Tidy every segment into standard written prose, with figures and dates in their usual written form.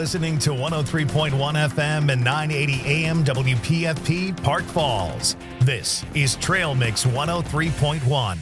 listening to 103.1 FM and 980 AM WPFP Park Falls. This is Trail Mix 103.1.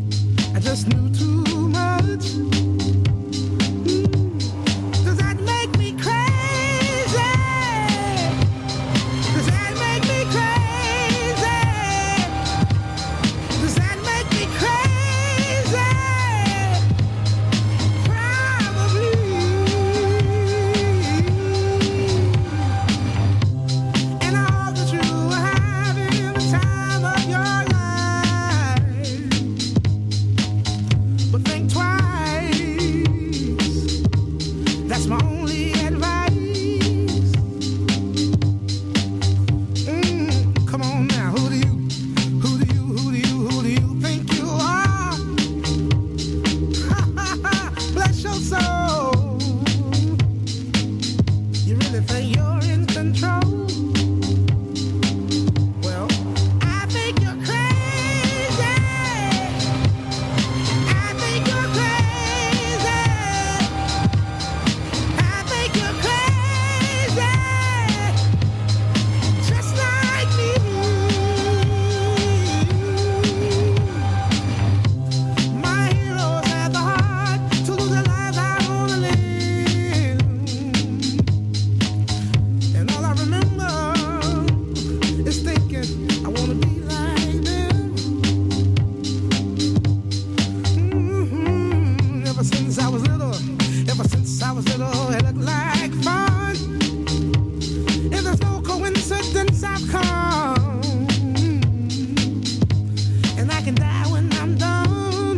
Just knew too much. Does that make since I was little, it looked like fun. And there's no coincidence I've come, and I can die when I'm done.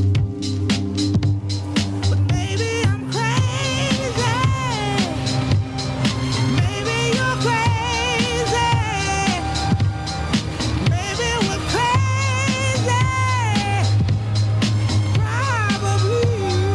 But maybe I'm crazy. Maybe you're crazy. Maybe we're crazy. Probably.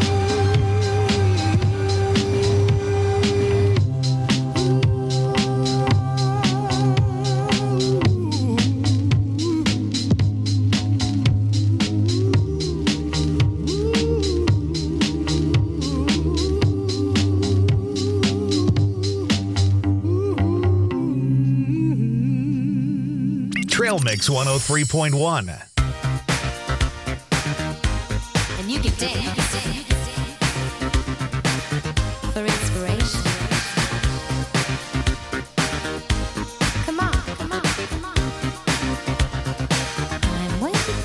Trail Mix 103.1. And you can dance for inspiration. Come on, come on, come on. I'm waiting.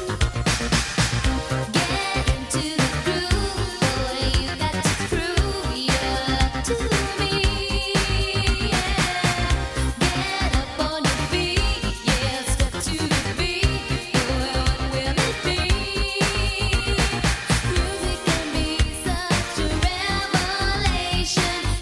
Get into the groove, boy. You got to prove your love to me. Yeah. Get up on your feet, yeah. Step to the beat, boy. What will it be? Music can be such a revelation.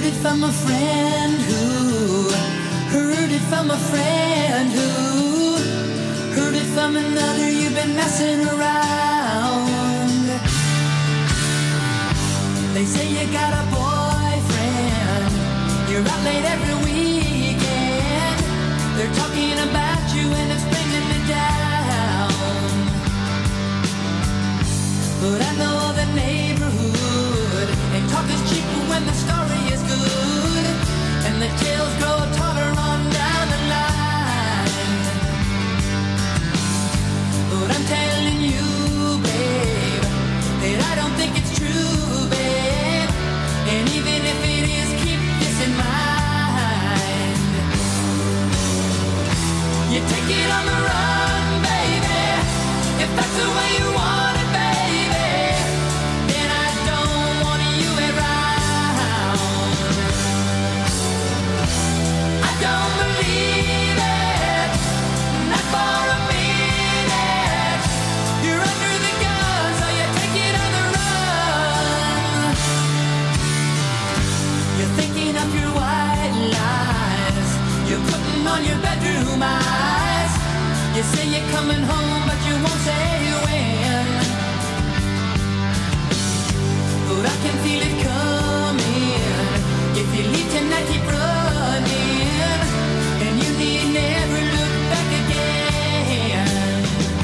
Heard it from a friend who heard it from a friend who heard it from another. You've been messing around. They say you got a boyfriend. You're out late every weekend. They're talking about you and it's bringing me down. But I know the neighborhood, and talk is cheap when the story is good, and the tales grow taller on down the line. But I'm telling you, babe, that I don't think it's true, babe. And even if it is, keep this in mind. You take it on the run, baby, if that's the way you want it, baby. Then I don't want you around. I don't believe it, not for a minute. You're under the gun, so you take it on the run. You're thinking of your white lies. You're putting on your bedroom eyes. You say you're coming home, but you won't say when. But I can feel it coming. If you leave tonight, keep running, and you need never look back again.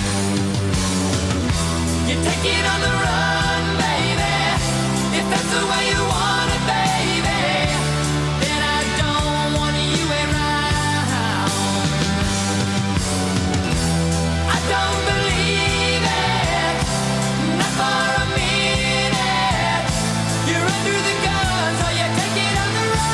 You take it on the run, baby, if that's the way you want it, baby. Then I don't want you around. I don't believe it, not for a minute. You're under the gun, so you take it on the run.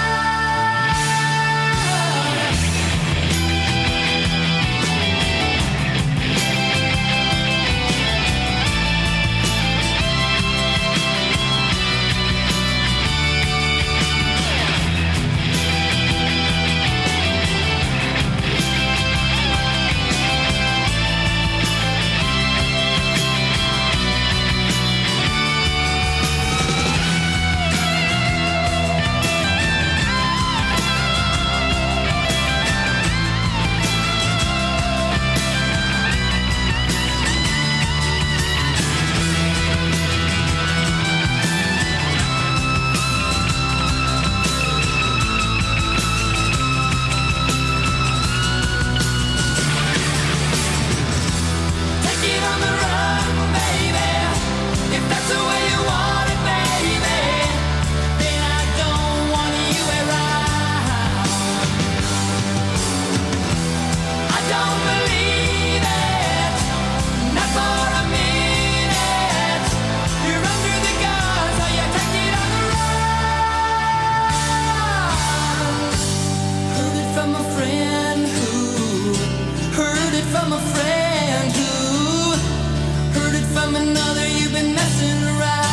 Take it on the run, baby, if that's the way you want it, baby. Then I don't want you around. I don't believe it, not for a minute. You're under the gun, so you take it on the run. Heard it from a friend who heard it from a friend who heard it from another. You've been messing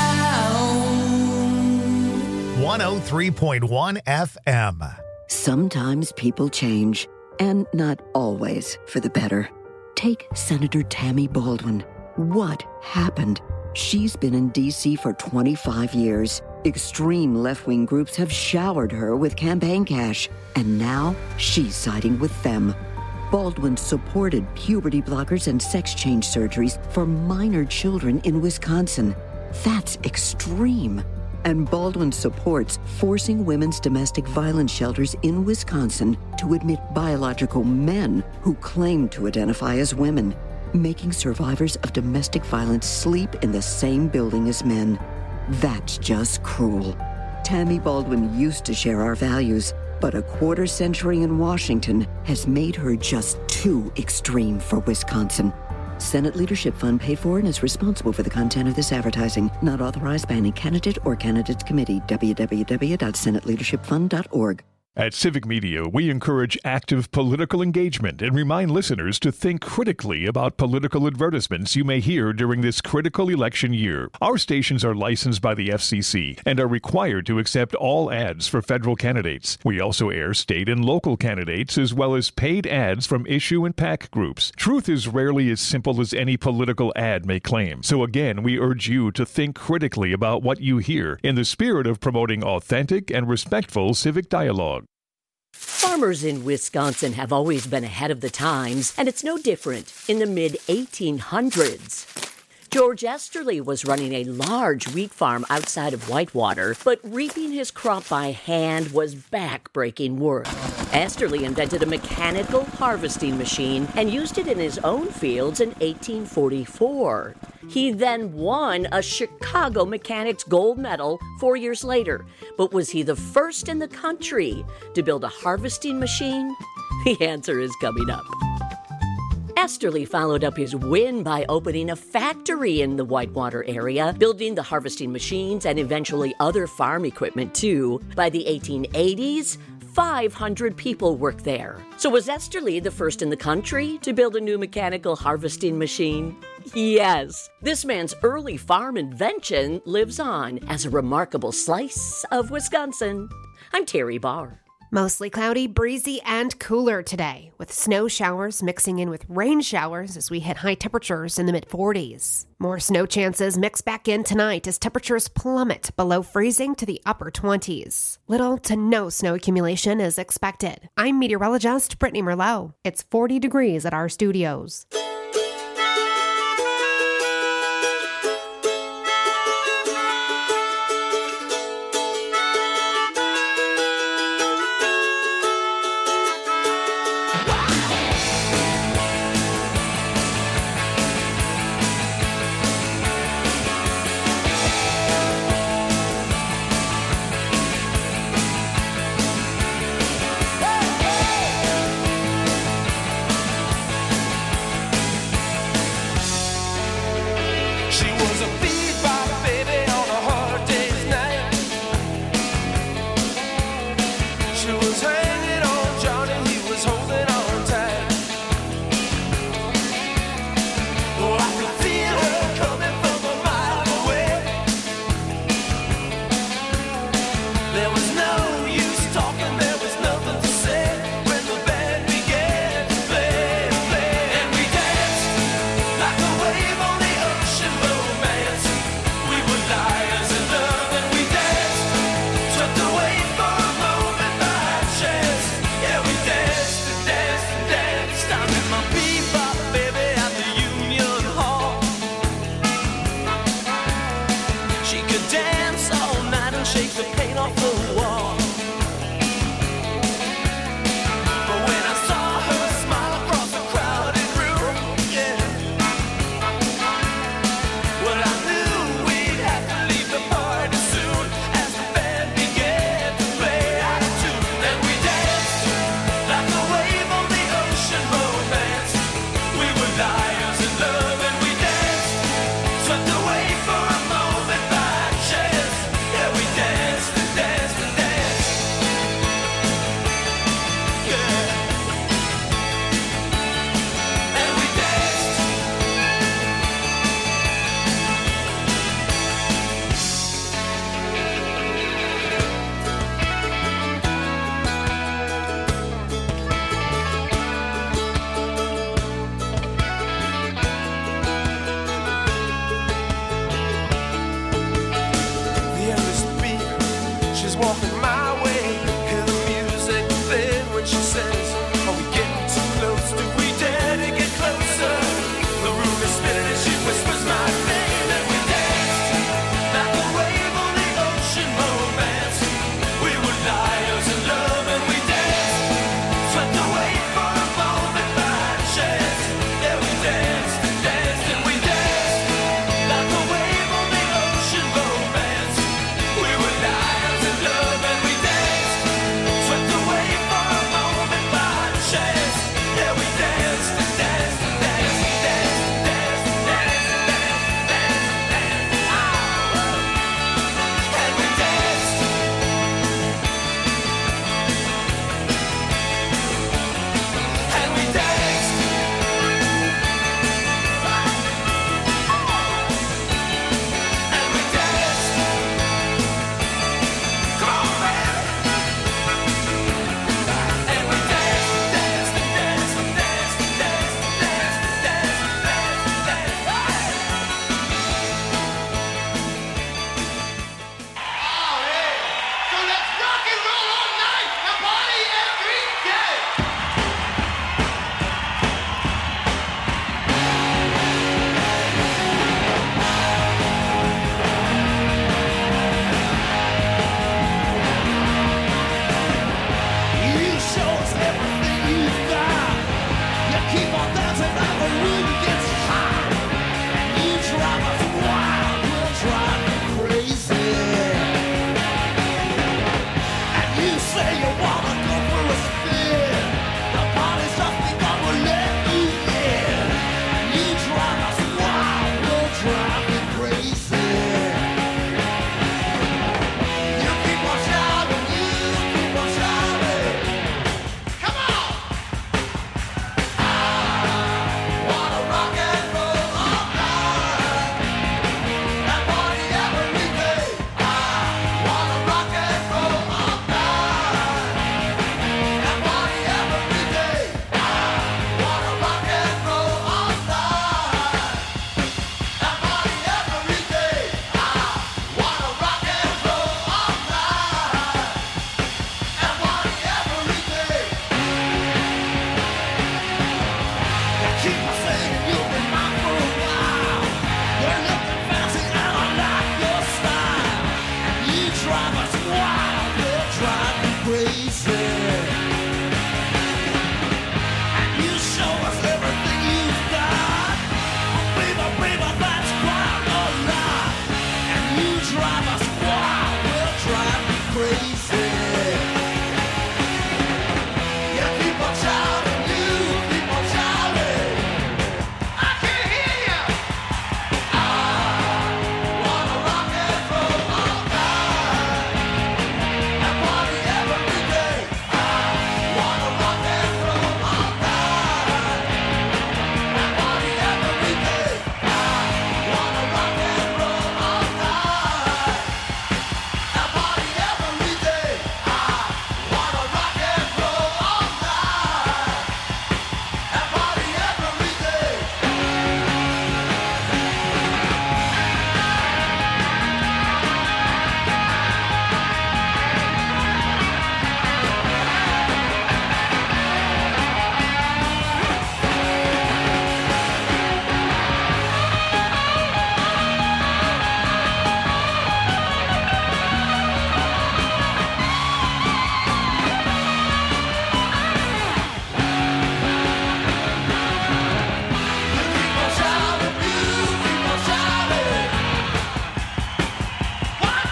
around. 103.1 FM. Sometimes people change, and not always for the better. Take Senator Tammy Baldwin. What happened? She's been in D.C. for 25 years. Extreme left-wing groups have showered her with campaign cash, and now she's siding with them. Baldwin supported puberty blockers and sex change surgeries for minor children in Wisconsin. That's extreme. And Baldwin supports forcing women's domestic violence shelters in Wisconsin to admit biological men who claim to identify as women, making survivors of domestic violence sleep in the same building as men. That's just cruel. Tammy Baldwin used to share our values, but a quarter century in Washington has made her just too extreme for Wisconsin. Senate Leadership Fund paid for and is responsible for the content of this advertising. Not authorized by any candidate or candidates committee. www.senateleadershipfund.org. At Civic Media, we encourage active political engagement and remind listeners to think critically about political advertisements you may hear during this critical election year. Our stations are licensed by the FCC and are required to accept all ads for federal candidates. We also air state and local candidates as well as paid ads from issue and PAC groups. Truth is rarely as simple as any political ad may claim. So again, we urge you to think critically about what you hear in the spirit of promoting authentic and respectful civic dialogue. Farmers in Wisconsin have always been ahead of the times, and it's no different in the mid-1800s. George Esterly was running a large wheat farm outside of Whitewater, but reaping his crop by hand was back-breaking work. Esterly invented a mechanical harvesting machine and used it in his own fields in 1844. He then won a Chicago Mechanics Gold Medal 4 years later. But was he the first in the country to build a harvesting machine? The answer is coming up. Esterly followed up his win by opening a factory in the Whitewater area, building the harvesting machines and eventually other farm equipment too. By the 1880s, 500 people worked there. So was Esterly the first in the country to build a new mechanical harvesting machine? Yes. This man's early farm invention lives on as a remarkable slice of Wisconsin. I'm Terry Barr. Mostly cloudy, breezy, and cooler today, with snow showers mixing in with rain showers as we hit high temperatures in the mid-40s. More snow chances mix back in tonight as temperatures plummet below freezing to the upper 20s. Little to no snow accumulation is expected. I'm meteorologist Brittany Merlot. It's 40 degrees at our studios. We were liars in love and we and roll all night and party every day. You show us everything you've got. You keep on dancing and the room gets hot. You drive us wild, we'll drive you crazy. And you say you wanna go for a spin. The party's just begun, we'll let you in. And you drive us wild, we'll drive you crazy. You keep on shouting, you keep on shouting. Come on! Wanna rock and roll all night and party every day. Wanna rock and roll all night and party every day. Wanna rock and roll all night and party every day. Wanna rock and roll all night and party every day. Keep on saying you've been mine for a while. You're looking fancy and I like your style. And you drive us wild, we'll drive you crazy. And you show us everything you've got. Baby, baby, that's quite a lot. And you drive us wild, we'll drive you crazy. You keep on shouting, you keep on shouting. I can't hear you. Wanna rock and roll all night and party every day. Wanna rock and roll all night and party every day. Wanna rock and roll all night and party every day. Wanna rock and roll all night and party every day. You keep on shouting, you keep on shouting. What?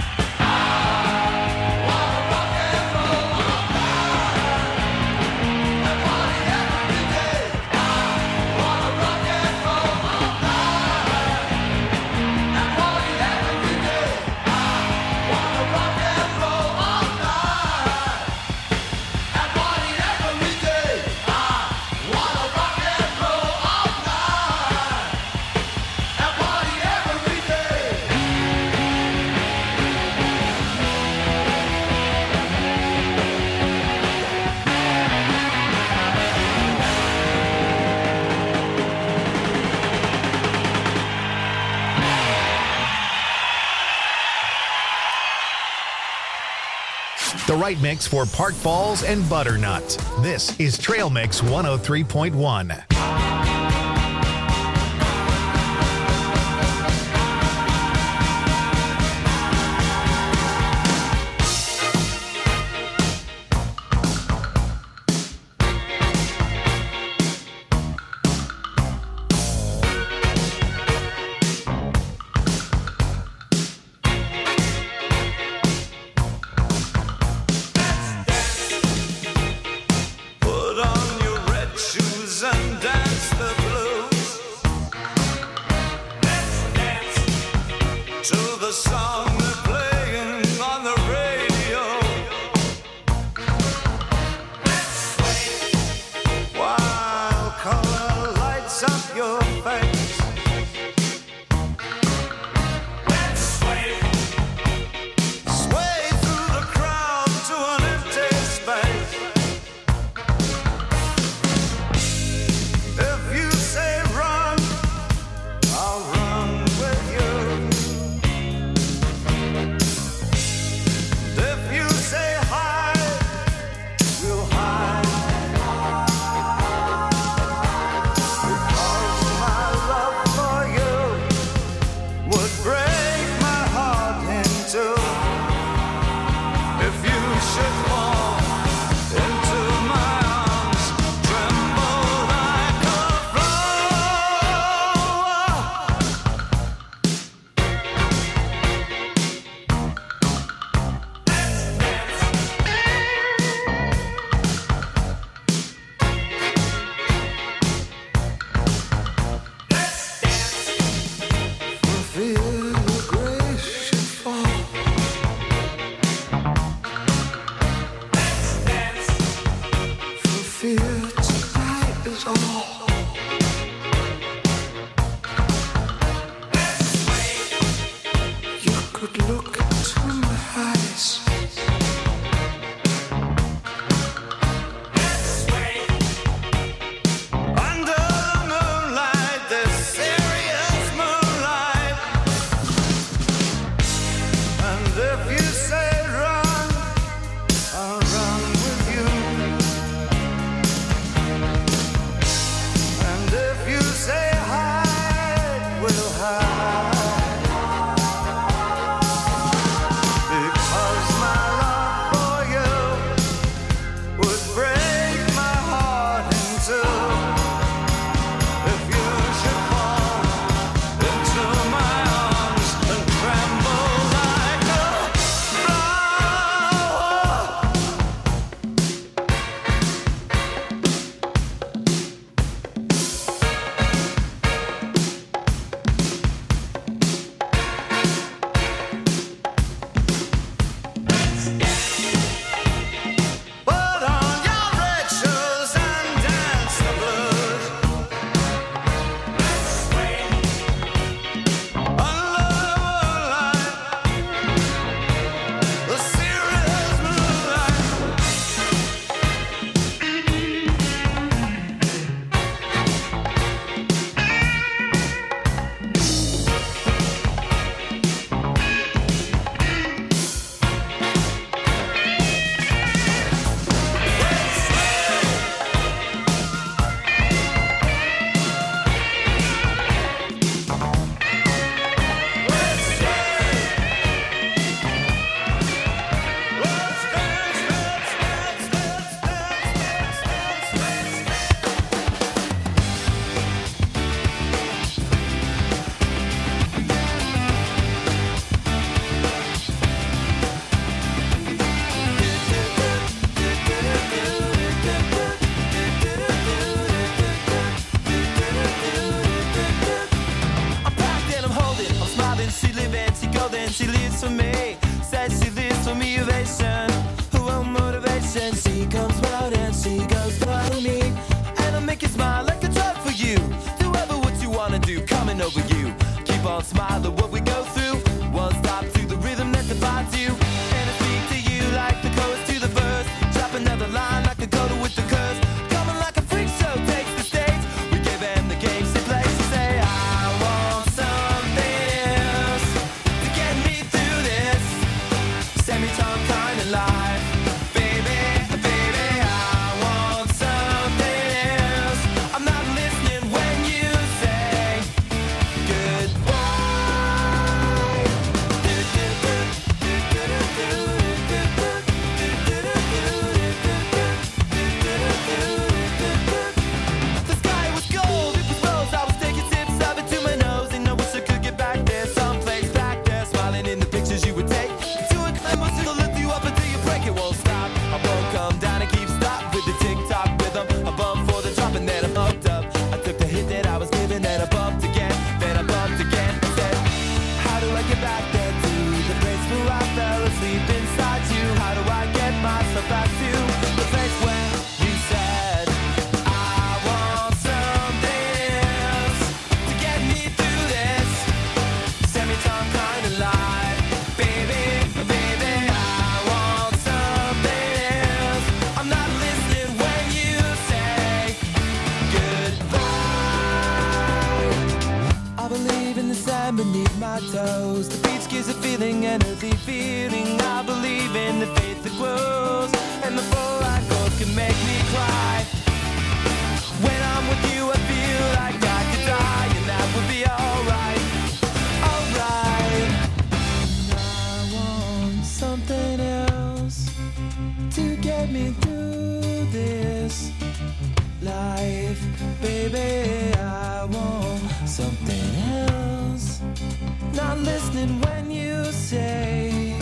Wanna rock and roll all night and party every day. Wanna rock and roll all night and party every day. Wanna rock and roll all night and party every day. Wanna rock and roll all night and party every day. The right mix for Park Falls and Butternut. This is Trail Mix 103.1. Put on your red shoes and dance. Tennessee feeling. I believe in the faith that grows, and the full I go can make me cry. When I'm with you, I feel like I could die, and that would be alright, alright. I want something else to get me through this life, baby. I want something else. Not listening when you say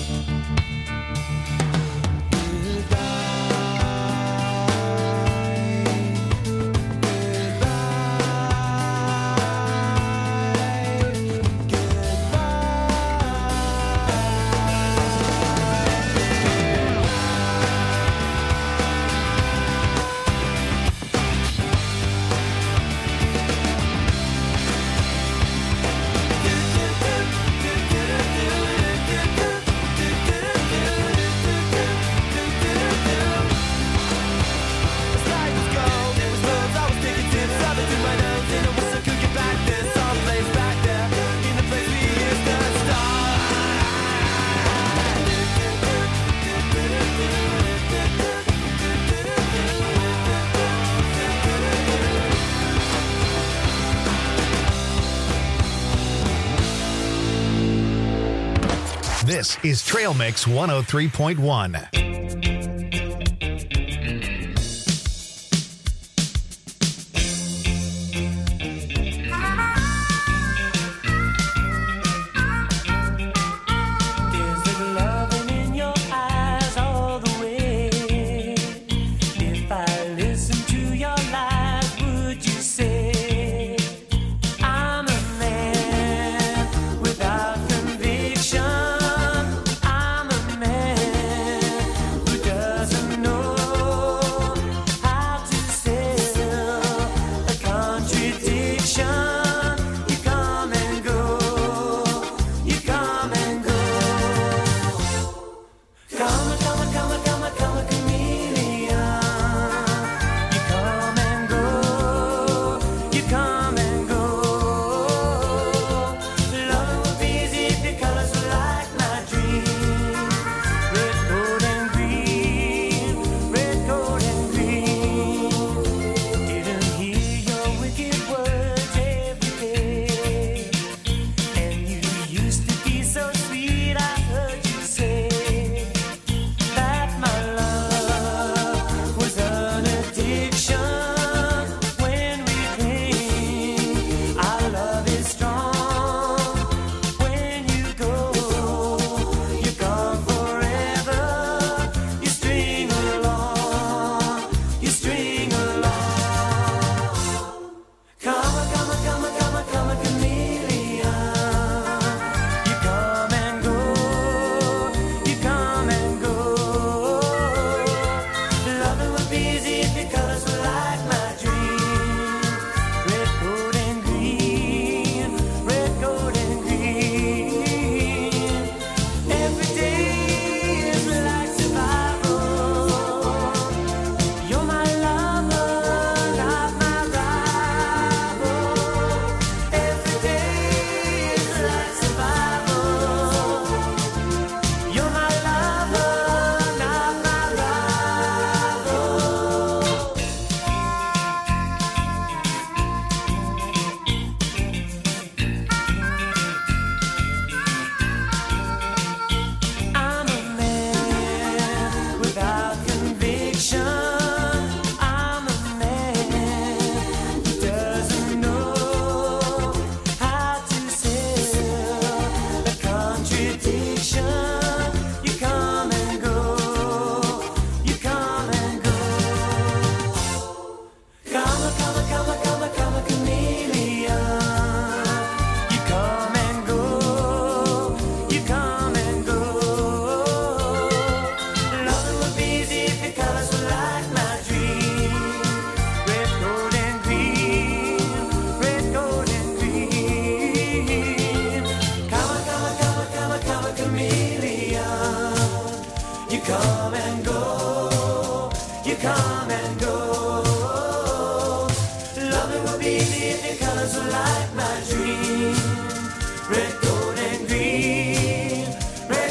This is Trail Mix 103.1. Red, gold, and green. Red,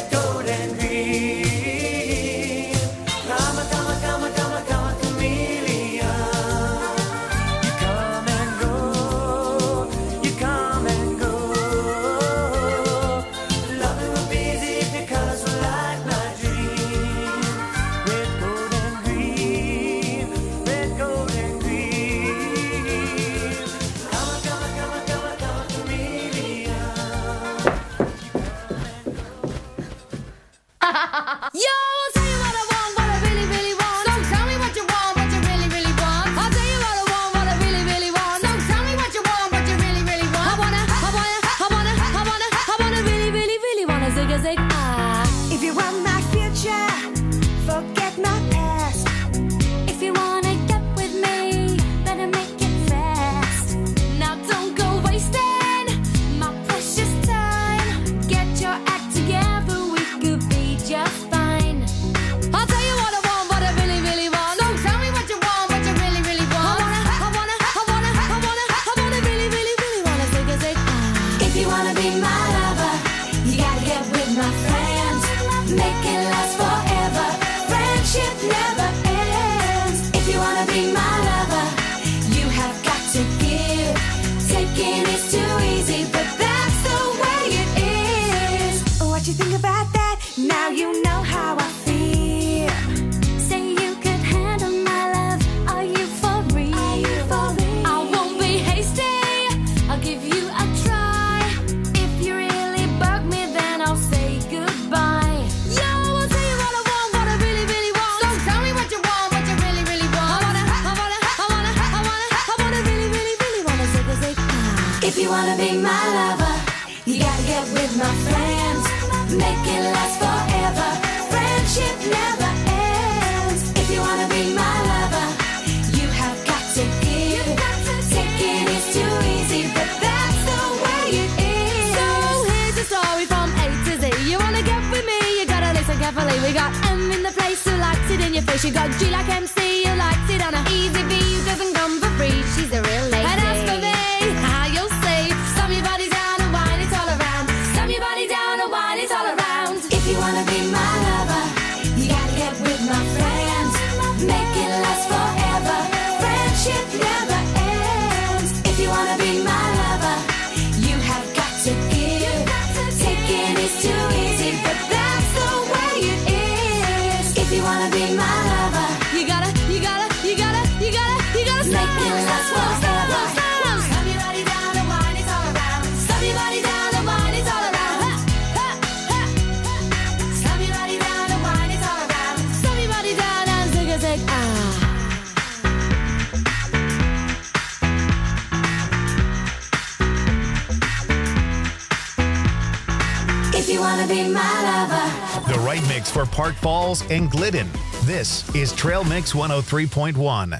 friendship never ends. If you wanna be my lover, you have got to give. Taking is too easy, but that's the way it is. What you think about that? Now you know how I feel. Say you could handle my love. Are you for real? I won't be hasty. I'll give you a try. If you really bug me, then I'll say goodbye. Yo, I'll tell you what I want, what I really, really want. So tell me what you want, what you really, really want. I wanna really, really, really wanna zig. If you wanna be my lover, you gotta get with my friends. Make it last forever. Friendship never ends. If you wanna be my lover, you have got to give. Taking is too easy, but that's the way it is. So here's the story from A to Z. You wanna get with me, you gotta listen carefully. We got M in the place who likes it in your face. You got G like MC who likes it on a easy V who doesn't come for free. She's a real lady. And as for me, how you'll say, slam your body down and wine it all around. Slam your body down and wine it all around. If you wanna be my lover, you gotta get with my friends. Make it last forever. Friendship never ends. If you wanna be my lover, you have got to give. Taking is too easy, but that's the way it is. If you wanna be my lover, you gotta make it last forever. Slam your body down and wine it all around. Slam your body down and wine it all around. Slam your body down and wine it all around. Slam your body down and zig. If you wanna be my lover. The right mix for Park Falls and Glidden. This is Trail Mix 103.1.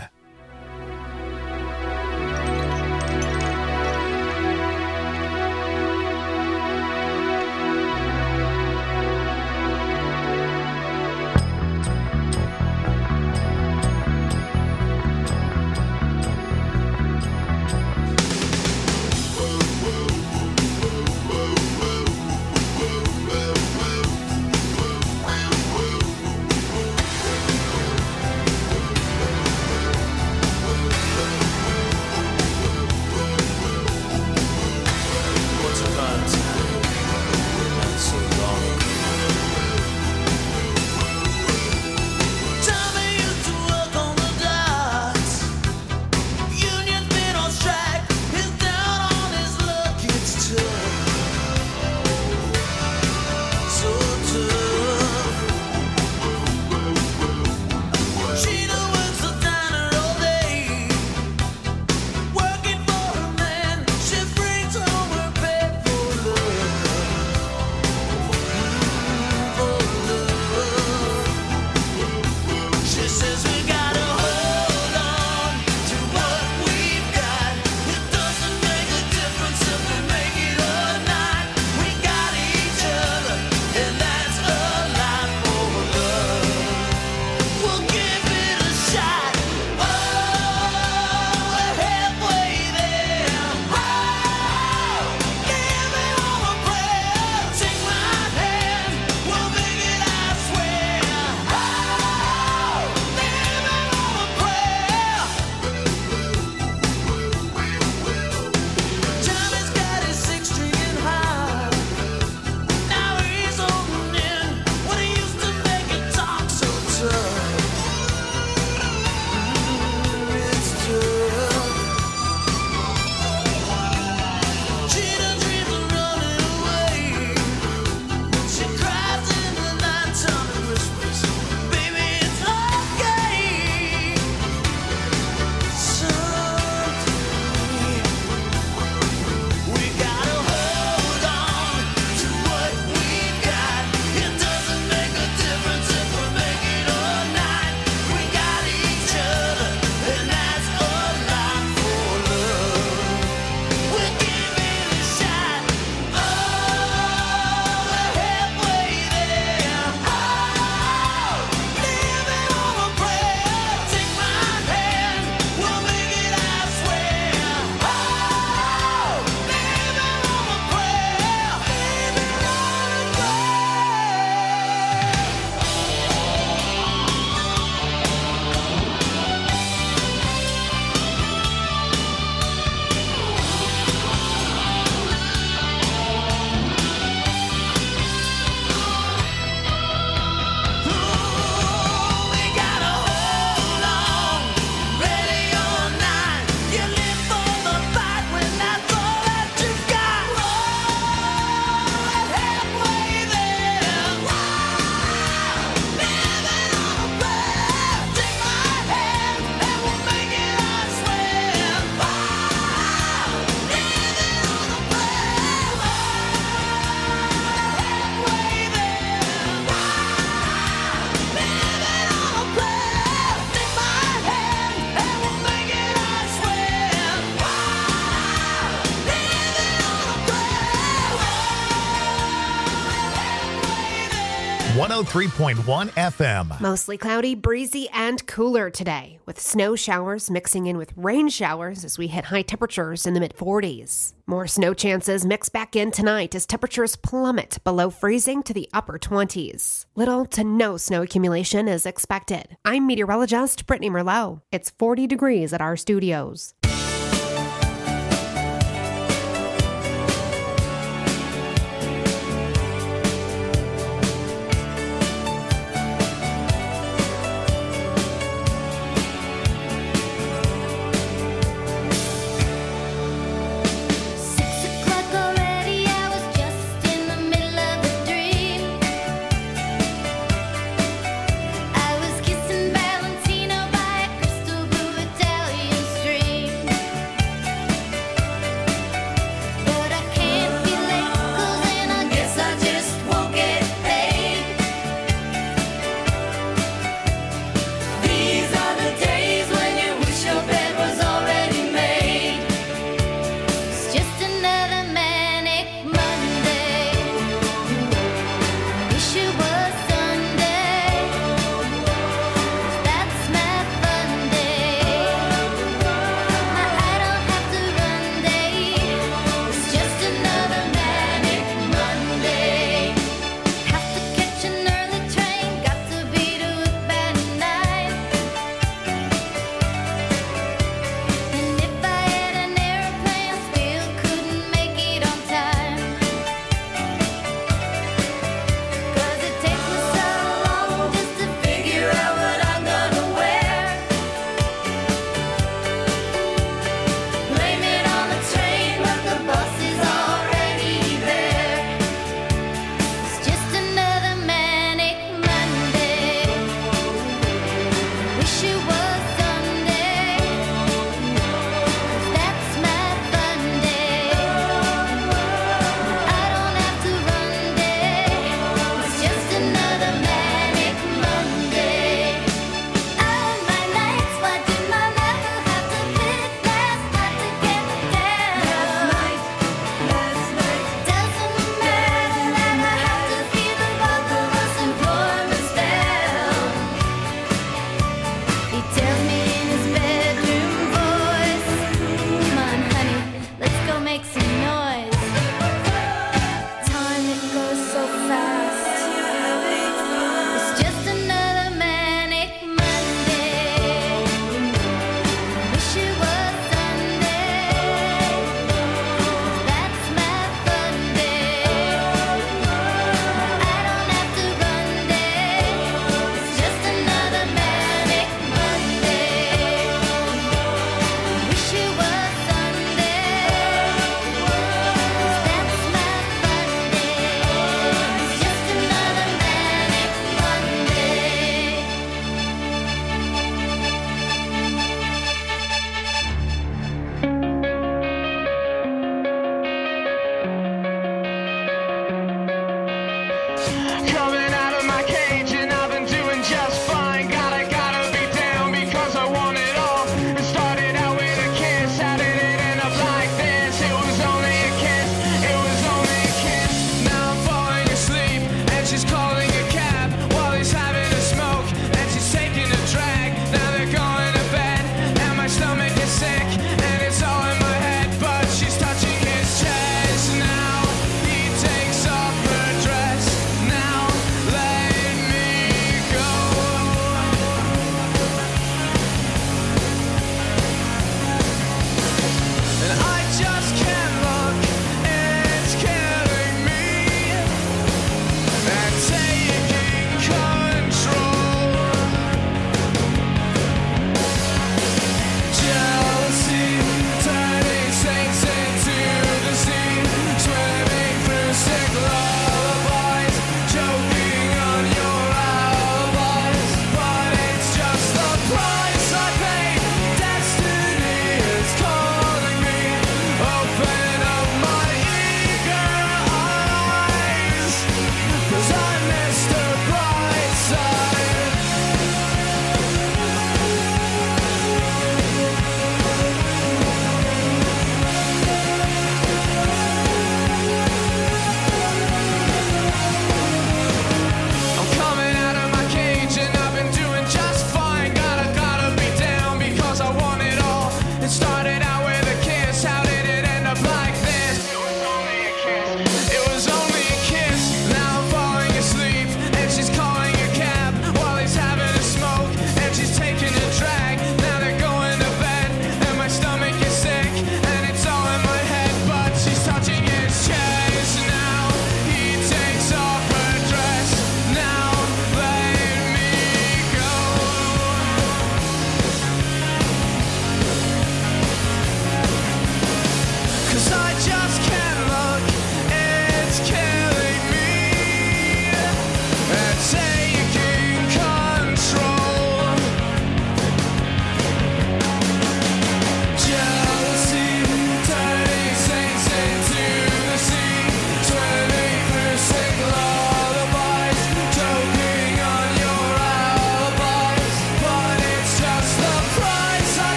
103.1 FM. Mostly cloudy, breezy, and cooler today, with snow showers mixing in with rain showers as we hit high temperatures in the mid-40s. More snow chances mix back in tonight as temperatures plummet below freezing to the upper 20s. Little to no snow accumulation is expected. I'm meteorologist Brittany Merlot. It's 40 degrees at our studios. I was kissing Valentino by a crystal blue Italian stream.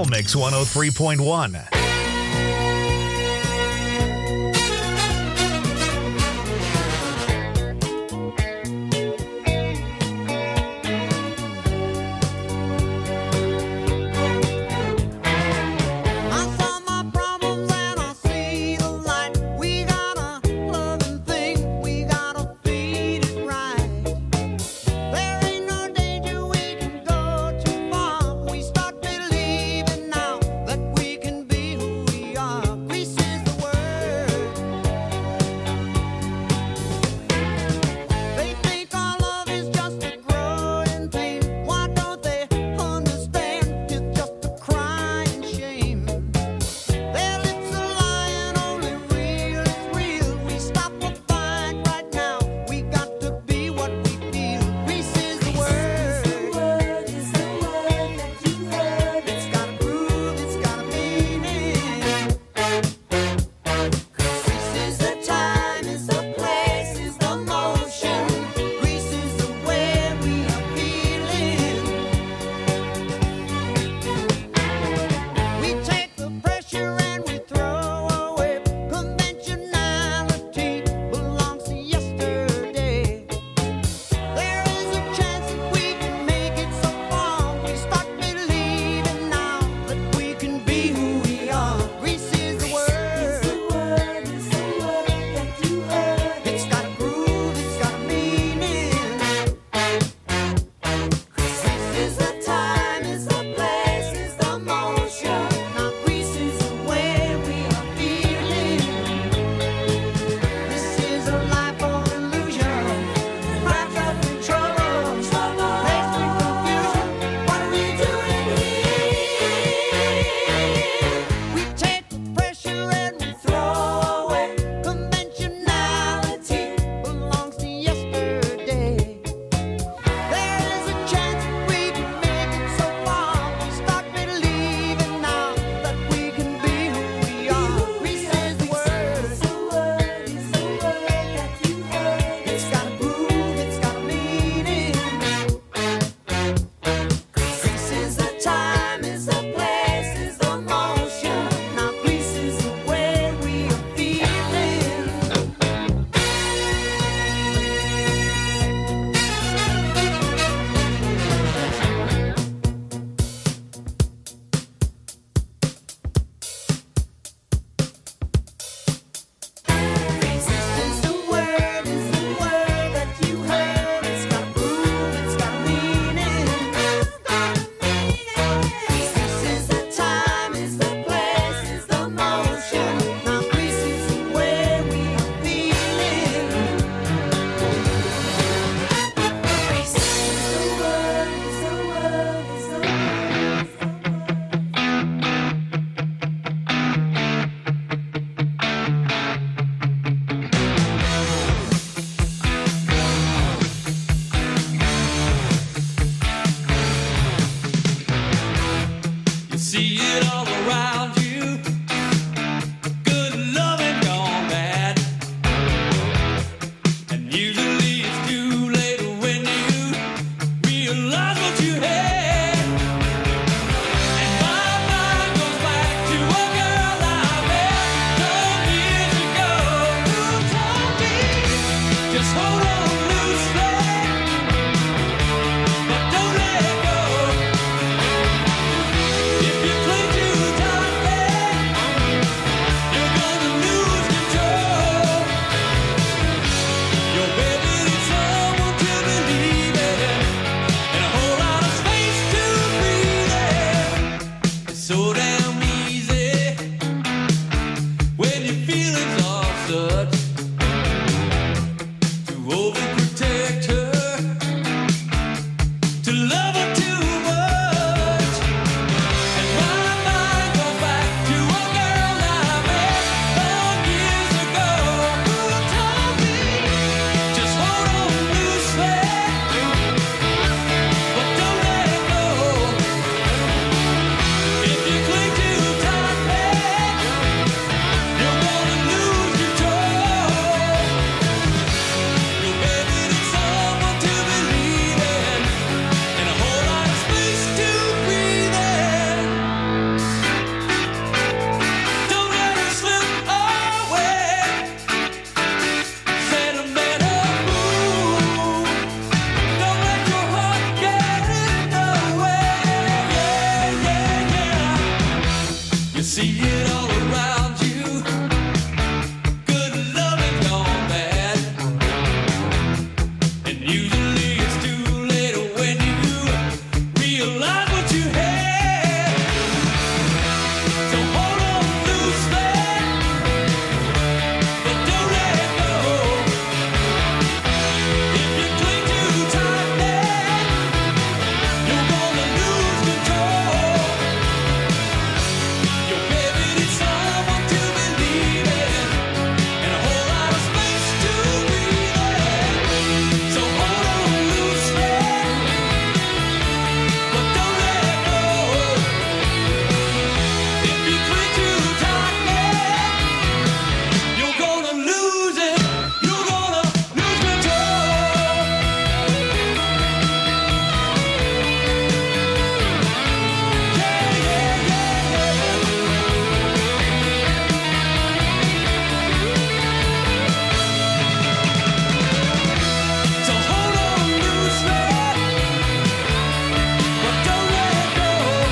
Trail Mix 103.1. I saw my problems and I see the light. We got a loving thing, we gotta feed it right. There ain't no danger we can go too far. We start believing now that we can be all around you. Good loving gone bad. And usually it's too late when you realize what you had. So hold on loosely, but don't let go. If you cling too tightly, you're gonna lose control. Your baby needs someone to believe in, and a whole lot of space to breathe in. So hold on loosely, but don't let go. If you cling too tightly, you're gonna lose it. You're gonna lose control. So hold on loosely, but don't let go.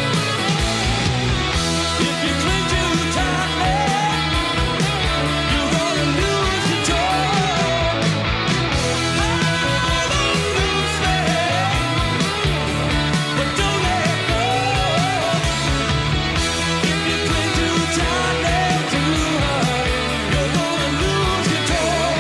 If you cling too tightly, you're gonna lose control. Hold on loosely, but don't let go. If you cling too tightly to her, you're gonna lose control.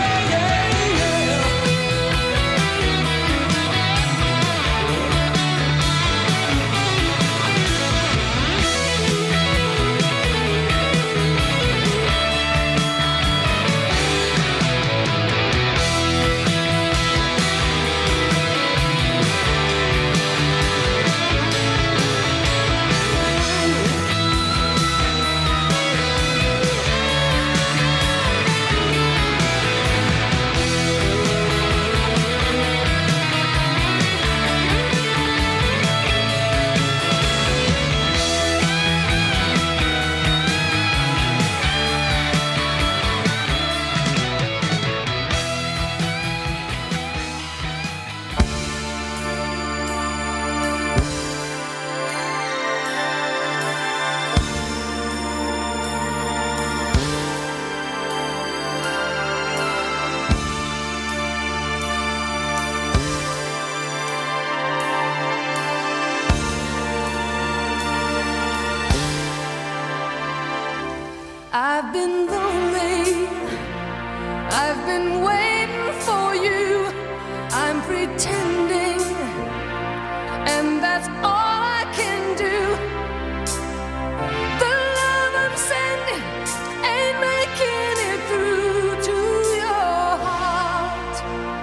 I've been lonely. I've been waiting for you. I'm pretending, and that's all I can do. The love I'm sending ain't making it through to your heart.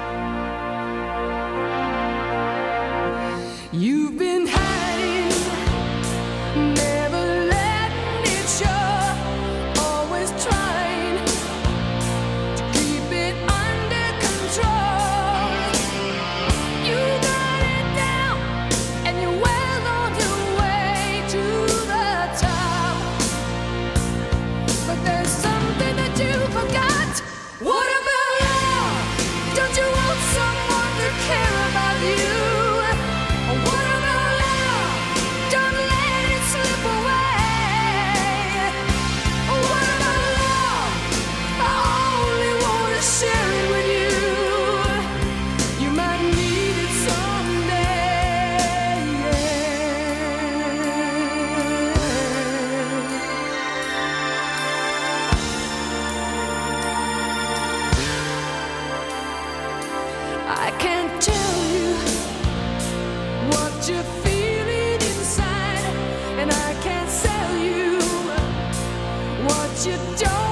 You've been hiding, never letting it show. Always trying to keep it under control. You got it down, and you're well on your way to the top. But there's something that you forgot. What about love? Don't you want someone to care about you? What about love? Don't let it slip away. What about love? I only want to share it with you. You might need it someday. I can't tell you what you're feeling inside, and I can't sell you what you don't